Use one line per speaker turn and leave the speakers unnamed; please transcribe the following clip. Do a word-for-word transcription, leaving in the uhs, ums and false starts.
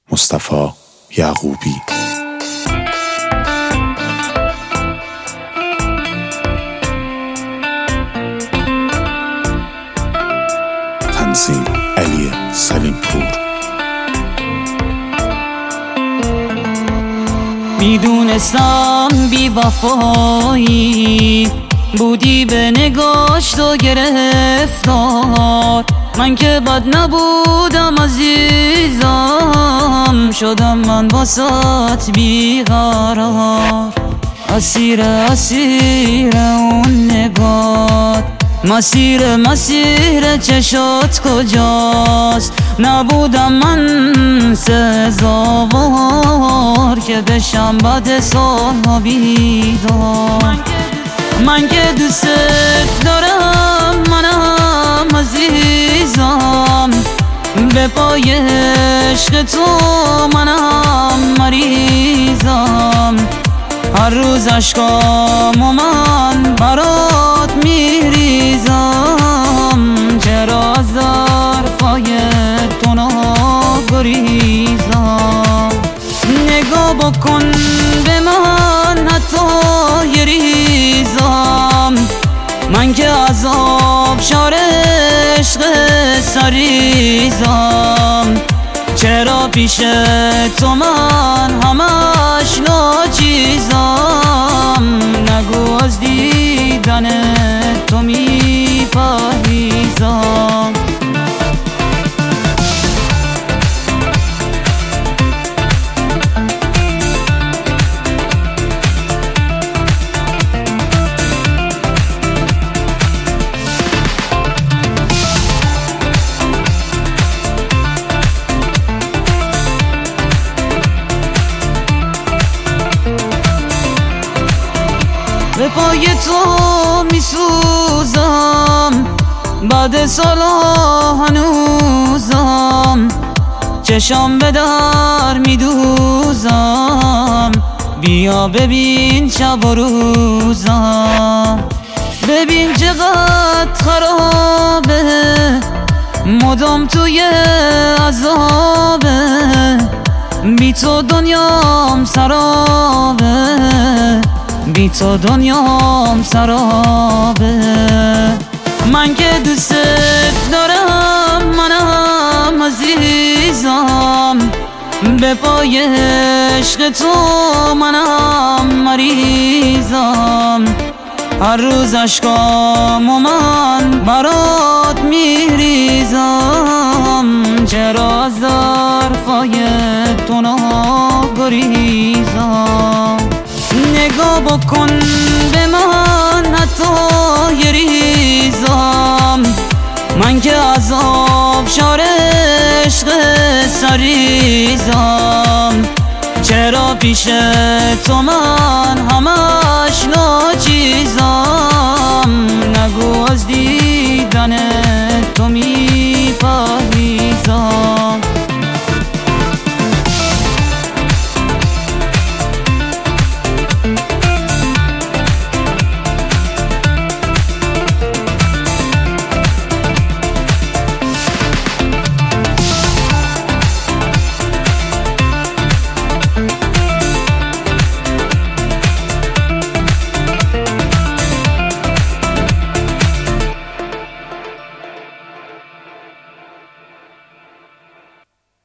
مصطفی یعقوبی. تنظیم علی سلیمپور.
میدونستم بی وفایی بودی، به نگاش تو گرفتار. من که بد نبودم عزیزم، شدم من واسات بیقرار. اسیر اسیر اون نگات، مسیر مسیر چشات کجاست؟ نبودم من سزاوار که بشم بعد سالها بیدار. من که دوست دارم، منم عزیزم، به پای عشق تو منم مریضم. هر روز عشقامو من برات میریزم، چرا از ظرفای تو نگریزم؟ نگاه بکن به من حتی یه ریزم، من که از آبشار عشق سریزم. چرا پیش تو من همش ناچیزم؟ نگو از دیدن تو میپریزم. به پای تو میسوزم، بعد سالا هنوزم. چشام به در میدوزم، بیا ببین شب و روزم. ببین چقدر خرابه، مدام توی عذابه. بی تو دنیام سرابه، بی تو دنیام سرابه. من که دوست دارم، منم عزیزم، به پای عشق تو منم مریضم. هر روز عشقامو من برات میریزم، چرا از ظرفای تو نگریزم؟ نگاه بکن به من حتی یه ریزم، من که از آبشار عشق سریزم. چرا پیش تو من همش ناچیزم؟ نگو از دیدن تو میپریزم.